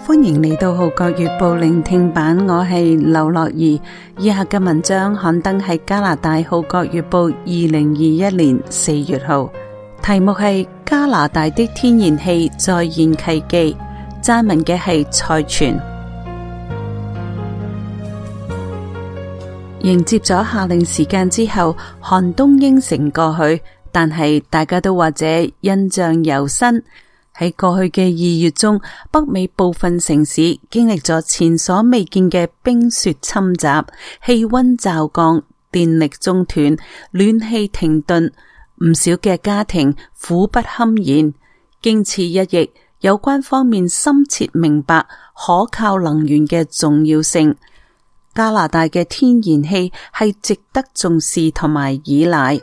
歡迎嚟到《號角月報》聆聽版，我係劉樂儀。以下嘅文章刊登喺加拿大《號角月報》2021年4月號，題目係加拿大的天然氣再現契機，撰文嘅係蔡傳。迎接咗夏令時間之後，寒冬應承過去，但係大家都或者印象猶新。喺過去嘅2月中，北美部分城市經歷咗前所未見嘅冰雪侵襲，氣溫驟降，電力中斷，暖氣停頓，唔少嘅家庭苦不堪言。經此一役，有關方面深切明白可靠能源嘅重要性。加拿大嘅天然氣係值得重視同埋依賴。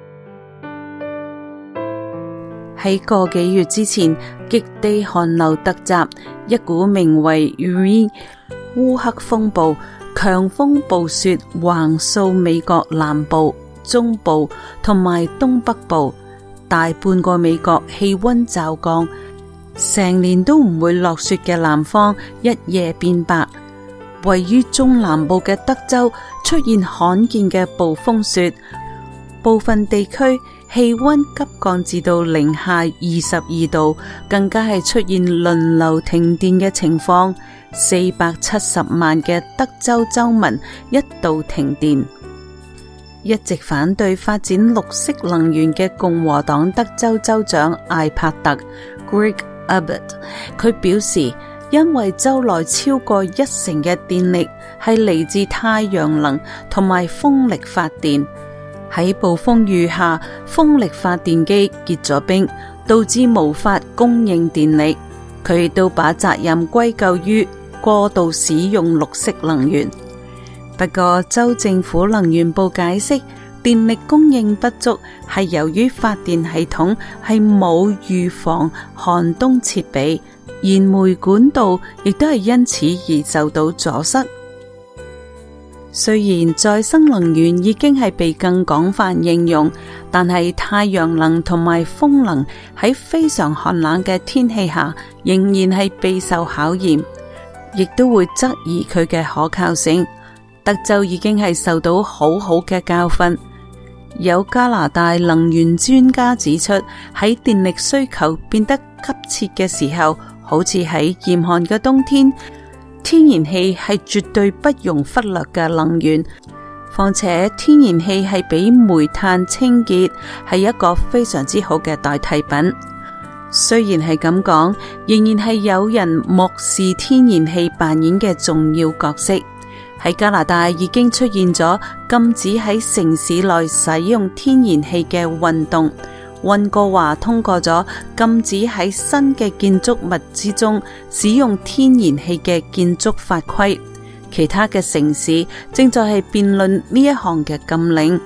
喺個幾月之前，極地寒流突襲，一股名為 Irene 烏克風暴，強風暴雪橫掃美國南部、中部同埋東北部，大半個美國氣溫驟降，成年都唔會落雪嘅南方一夜變白。位於中南部嘅德州出現罕見嘅暴風雪，部分地區氣溫急降至到零下22度，更加係出現輪流停電嘅情況。470萬嘅德州州民一度停電。一直反對發展綠色能源嘅共和黨德州州長艾柏特 Greg Abbott， 佢表示，因為州內超過1成嘅電力係嚟自太陽能同埋風力發電。喺暴風雨下，風力發電機結咗冰，導致無法供應電力。佢亦都把責任歸咎於過度使用綠色能源。不過，州政府能源部解釋，電力供應不足係由於發電系統係冇預防寒冬設備，燃煤管道亦都係因此而受到阻塞。雖然再生能源已經係被更廣泛應用，但係太陽能同埋風能喺非常寒冷嘅天氣下，仍然係備受考驗，亦都會質疑佢嘅可靠性。德州已經係受到好好嘅教訓。有加拿大能源專家指出，喺電力需求變得急切嘅時候，好似喺嚴寒嘅冬天，天然氣係絕對不容忽略嘅能源，況且天然氣係比煤炭清潔，係一個非常之好嘅代替品。雖然係咁講，仍然係有人漠視天然氣扮演嘅重要角色。喺加拿大已經出現咗禁止喺城市內使用天然氣嘅運動。溫哥華通過咗禁止喺新嘅建築物之中使用天然氣嘅建築法規，其他嘅城市正在係辯論呢一項嘅禁令。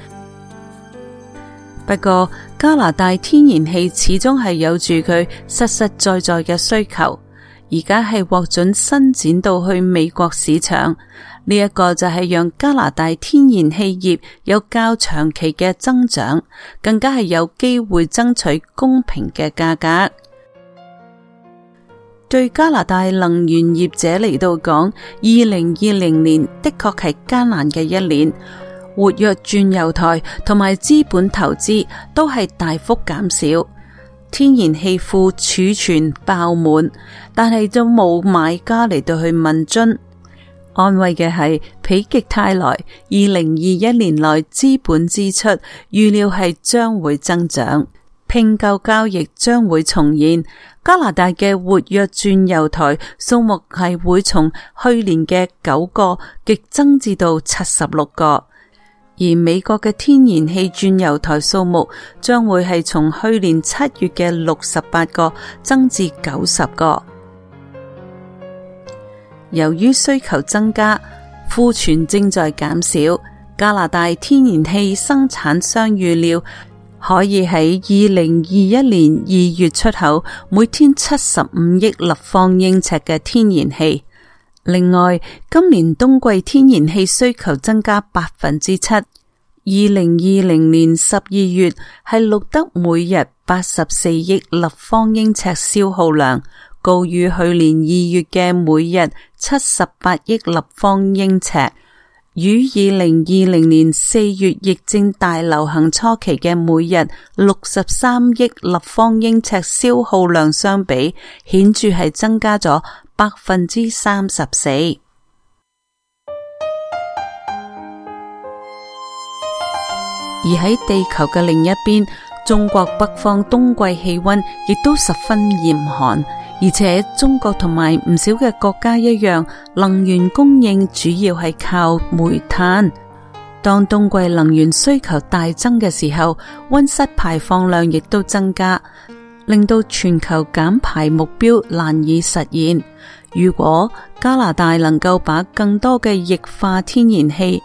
不過，加拿大天然氣始終係有住佢實實在在嘅需求，而家係獲准伸展到去美國市場。呢一個就係讓加拿大天然氣業有較長期嘅增長，更加係有機會爭取公平嘅價格。對加拿大能源業者嚟到講，2020年的確係艱難嘅一年，活躍鑽油台同埋資本投資都係大幅減少，天然氣庫儲存爆滿，但係就冇買家嚟到去問津。安慰嘅係，否極泰來，2021年內資本支出預料係將會增長，併購交易將會重現。加拿大嘅活躍鑽油台數目係會從去年嘅9個激增至到76個，而美國嘅天然氣鑽油台數目將會係從去年7月嘅68個增至90個。由於需求增加，庫存正在減少，加拿大天然氣生產商預料可以喺2021年2月出口每天75億立方英尺嘅天然氣。另外，今年冬季天然氣需求增加 7%。2020年12月係錄得每日84億立方英尺消耗量， 高於去年2月嘅每日78億立方英尺，與2020年4月疫症大流行初期嘅每日63億立方英尺消耗量相比，顯著係增加咗34%。而喺地球嘅另一邊，中國北方冬季氣溫亦都十分嚴寒，而且中國同埋唔少嘅國家一樣，能源供應主要係靠煤炭。當冬季能源需求大增嘅時候，溫室排放量亦都增加，令到全球減排目標難以實現。如果加拿大能夠把更多嘅液化天然氣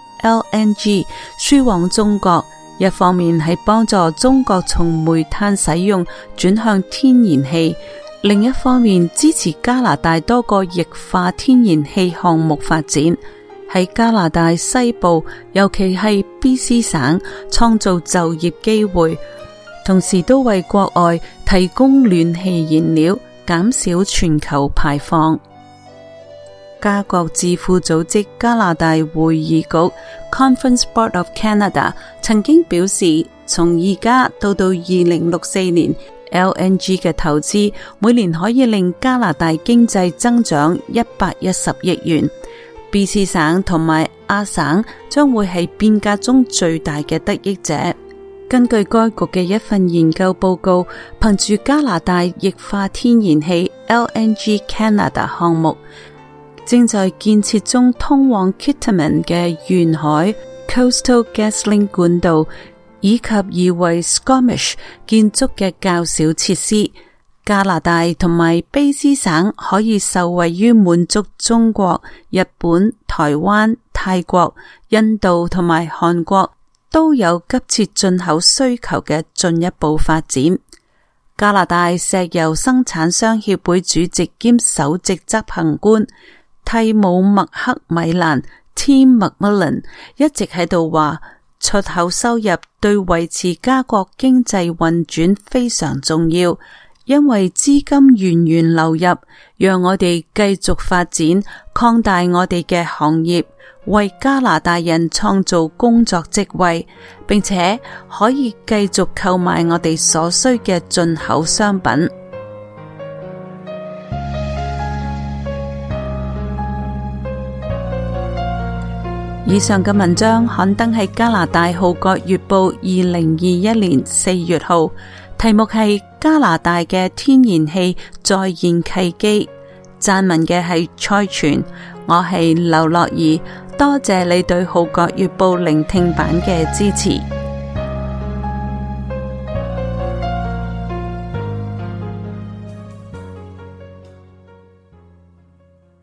LNG 輸往中國，一方面係幫助中國從煤炭使用轉向天然氣，另一方面支持加拿大多個液化天然氣項目發展，喺加拿大西部，尤其係 BC 省創造就業機會，同時都為國外提供暖氣燃料，減少全球排放。加國智庫組織加拿大會議局 Conference Board of Canada 曾經表示，從而家到2064年 LNG 嘅投資每年可以令加拿大經濟增長110億元。BC 省同埋亞省將會係變革中最大嘅得益者。根據該局嘅一份研究報告，憑住加拿大液化天然氣 LNG Canada 項目，正在建設中通往 Kitterman 嘅沿海 Coastal GasLink 管道，以及移為 Squamish 建築嘅較小設施，加拿大同埋卑詩省可以受惠於滿足中國、日本、台灣、泰國、印度同埋韓國都有急切進口需求嘅進一步發展。加拿大石油生產商協會主席兼首席執行官蒂姆麥克米蘭 Tim McMillan 一直喺度話，出口收入對維持加國經濟運轉非常重要，因為資金源源流入，讓我哋繼續發展，擴大我哋嘅行業，為加拿大人創造工作職位，並且可以繼續購買我哋所需嘅進口商品。以上嘅文章刊登喺加拿大《號角月報》2021年4月號，題目係加拿大嘅天然氣再現契機。撰文嘅係蔡全，我係劉樂儀，多謝你對《號角月報》聆聽版嘅支持。